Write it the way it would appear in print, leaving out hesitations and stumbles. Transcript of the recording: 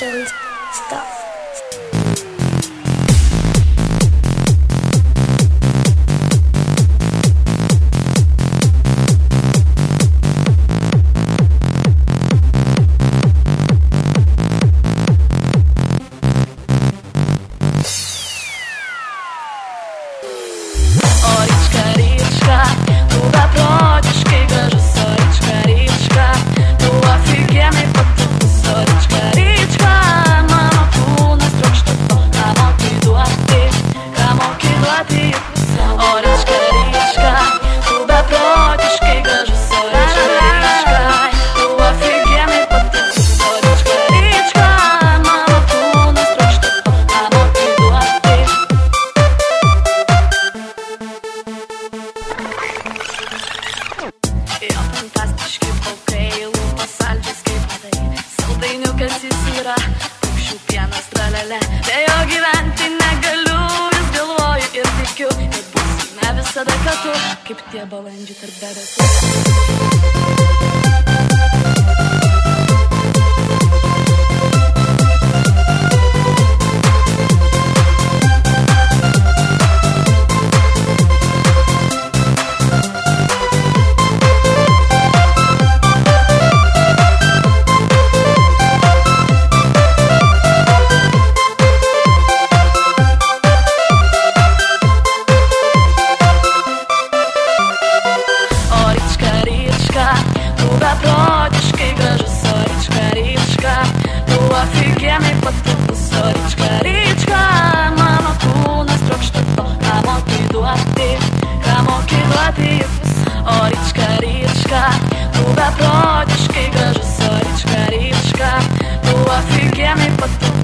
Don't stop. Jo fantastiški plaukai, lūpos saldžios kaip padai, saldainiukas jis yra, paukščių pienas tralele. Be jo gyventi negaliu, vis galvoju ir tikiu, kad būsime visada kartu, kaip tie balandžiai tarp debesų. Beprotiškai gražus, Orička, Ryčka, tu ofigienai patogus, Orička, Ryčka, mano kūnas trokšta to, ką moki duoti, Orička, Ryčka, tu beprotiškai gražus, Orička, Ryčka, tu ofigienai patogus.